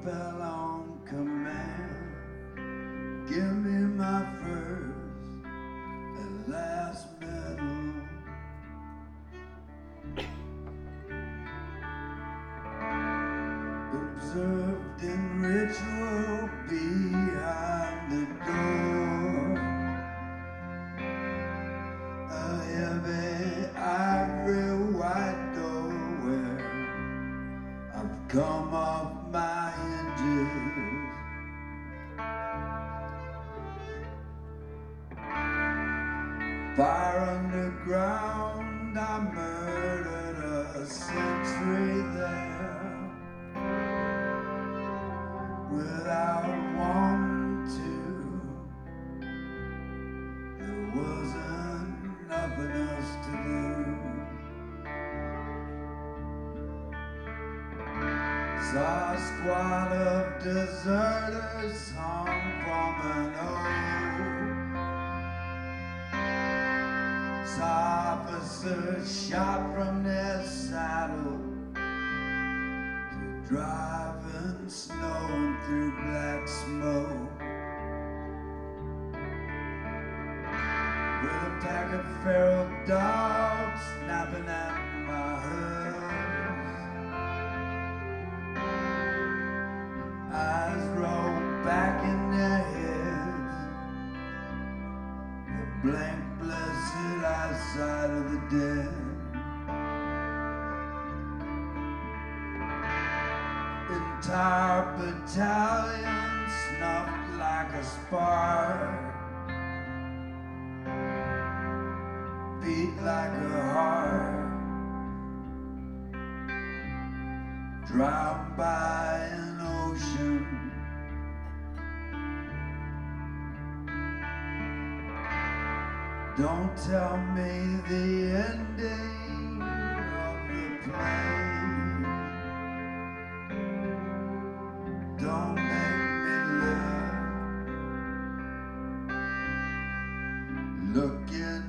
fell on command. Give me my first and last medal. Observed in ritual behind the door. A heavy ivory white door where I've come off my hinges. Fire underground, I murdered a sentry there without wanting to. There wasn't nothing else to do. Saw a squad of deserters hung from an oak. Saw officers shot from their saddle, driving snow and through black smoke. With a pack of feral dogs snapping at my hooves. Eyes roll back in their heads, the blank blessed eyesight of the dead. Entire battalion snuffed like a spark, beat like a heart, drowned by an ocean. Don't tell me the ending of the play. Don't make me look in